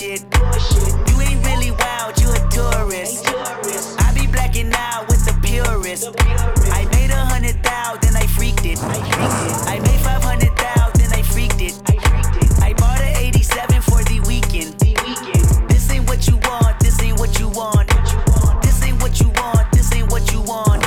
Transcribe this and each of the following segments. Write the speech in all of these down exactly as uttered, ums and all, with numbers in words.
bullshit. You ain't really wild, you a tourist. I be blacking out with the purist. I made a hundred thou, then I freaked it. I made five hundred thou, then I freaked it. I bought an eighty-seven for the weekend. This ain't what you want, this ain't what you want. This ain't what you want, this ain't what you want.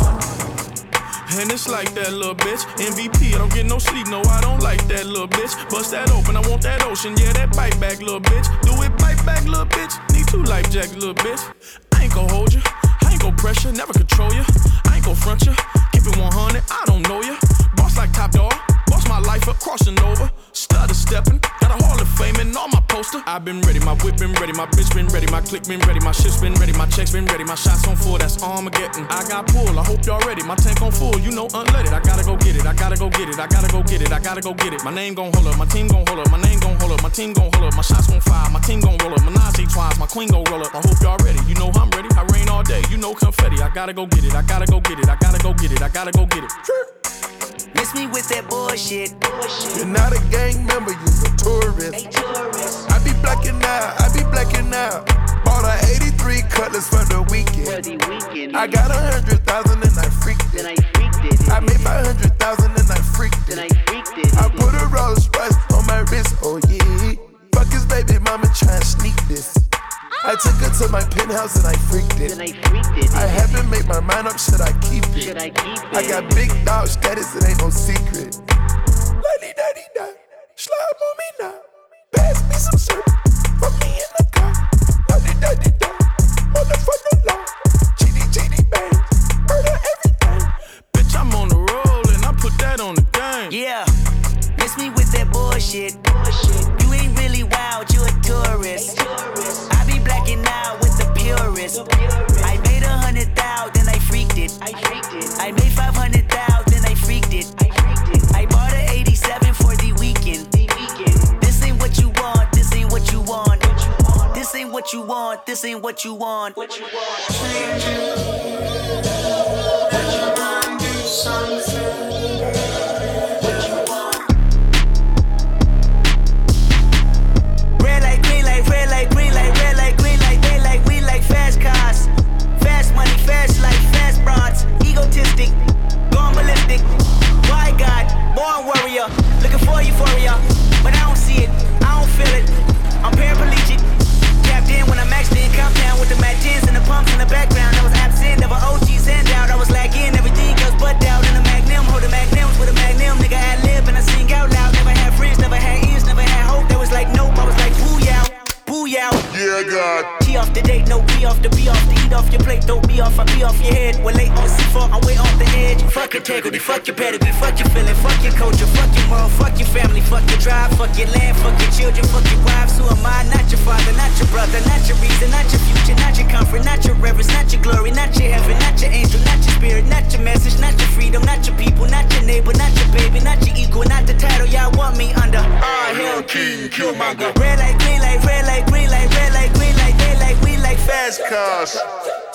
And it's like that little bitch. M V P, I don't get no sleep, no, I don't like that little bitch. Bust that open, I want that ocean, yeah, that bite back, little bitch. Do it, bite back, little bitch. Need two life jackets, little bitch. I ain't gon' hold you, I ain't gon' pressure, never control you. I ain't gon' front you, keep it one hundred, I don't know you. Boss like Top Dog, boss my life up, crossing over. Stutter stepping, got a Hall of Fame and all my poster. I been ready, my whip been ready, my bitch been ready, my click been ready, my shit's been ready, my checks been ready, my shots on full, that's Armageddon. I got pull, I hope y'all ready, my tank on full, you know unleaded. I gotta go get it, I gotta go get it, I gotta go get it, I gotta go get it. My name gon' hold up, my team gon' hold up, my name gon' hold up, my team gon' hold up, my shots gon' fire, my team gon' roll up, Menage a trois, my queen gon' roll up. I hope y'all ready, you know I'm ready, I rain all day, you know confetti. I gotta go get it, I gotta go get it, I gotta go get it, I gotta go get it. Miss me with that bullshit. You're not a gang member, you're a tourist. I be blacking out, I be blacking out. Bought a eighty-three Cutlass for the weekend. For the weekend. I got a hundred thousand and I freaked it. Then I freaked it. I made five hundred thousand and I freaked it. Then I freaked it. I put a Rolls Royce on my wrist, oh yeah. Fuck his baby mama tryna sneak this. I took her to my penthouse and I freaked it. Then I freaked it. I haven't made my mind up, should I keep it? Should I keep it? I got big dog status, it ain't no secret. Lady daddy da, slime on me now. Pass me some syrup, put me in the car. Lady daddy da, motherfucker law. G D G D bang, murder everything. Bitch, I'm on the roll and I put that on the game. Yeah, miss me with that bullshit. You ain't really wild, you a tourist. I be blacking out with the purist. I made a hundred thou, then I freaked it. I made five hundred thou, then I freaked it. I bought an eighty-seven for the weekend. This ain't what you want, this ain't what you want. This ain't what you want, this ain't what you want. What you want? Change it. That you wanna do something. Fast life, fast bronze, egotistic, gone ballistic. Why God, born warrior, looking for euphoria, but I don't see it, I don't feel it. I'm paraplegic, capped in when I'm actually in compound with the Mac tens and the pumps in the background. I was absent, never O Gs hand out. I was lagging, everything else but doubt. In the Magnum, holding Magnums with a Magnum, nigga ad lib and I sing out loud. Never had friends, never had ears, never had hope. That was like nope, I was like boo yow, boo yow. Yeah, God. T off the date, no B off the B off the eat off your plate, don't be off, I be off your head. We're late on C four, I'm way off the edge. Fuck integrity, fuck your pedigree, fuck your feeling, fuck your culture, fuck your moral, fuck your family, fuck your drive, fuck your land, fuck your children, fuck your wives. Who am I? Not your father, not your brother, not your reason, not your future, not your comfort, not your reverence, not your glory, not your heaven, not your angel, not your spirit, not your message, not your freedom, not your people, not your neighbor, not your baby, not your equal, not the title y'all want me under. All hail King Killmonger. Red light, green light, red light, green light, red light, green light, they like, we like fast cars.